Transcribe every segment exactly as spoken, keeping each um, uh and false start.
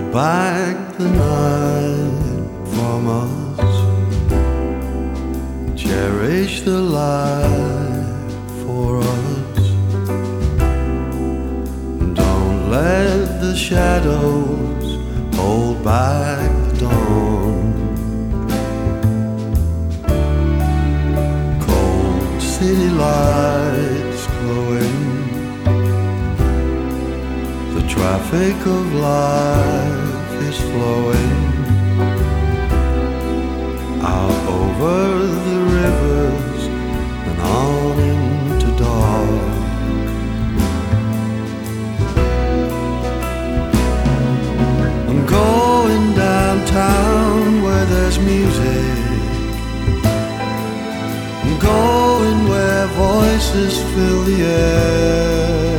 back the night from us. Cherish the light for us. Don't let the shadows hold back the dawn. Cold city lights glowing, the traffic of life is flowing out over the rivers and on into dark. I'm going downtown where there's music. I'm going where voices fill the air.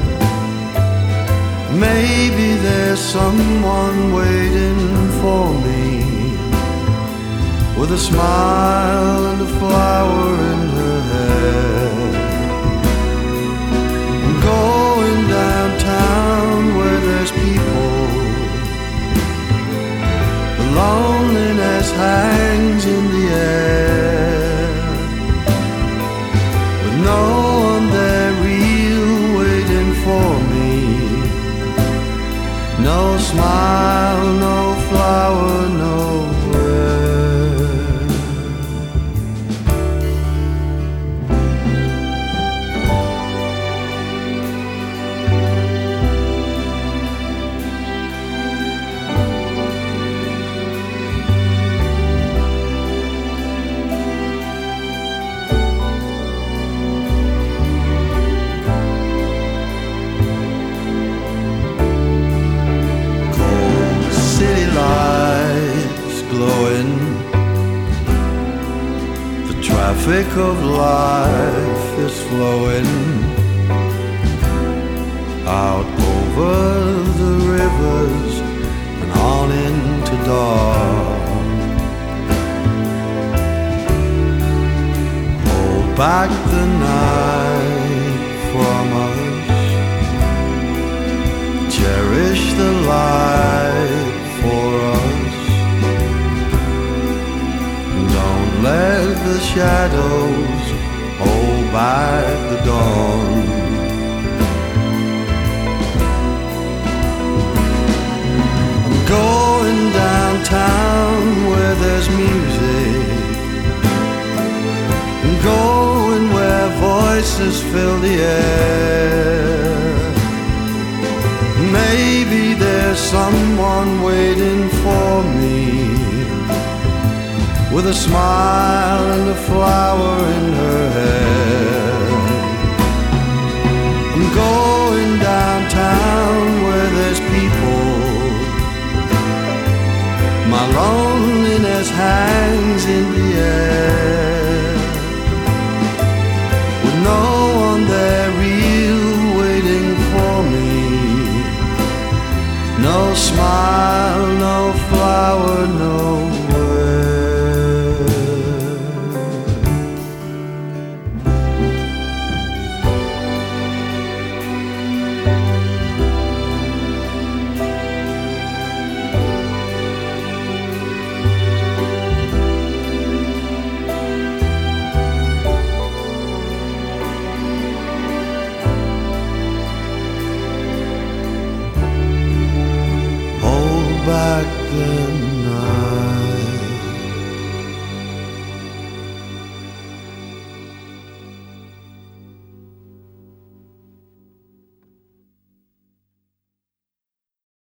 Maybe there's someone waiting for me, with a smile and a flower in her hair. I'm going downtown where there's people. The loneliness hangs in the air, with no one there real waiting for me. No smile, no flower, nowhere. Glowing, the traffic of life is flowing out over the rivers and on into dark. Hold back the night from us. Cherish the light for us. Let the shadows hold back the dawn. I'm going downtown where there's music. I'm going where voices fill the air. Maybe there's someone waiting for me, with a smile and a flower in her hair. I'm going downtown where there's people. My loneliness has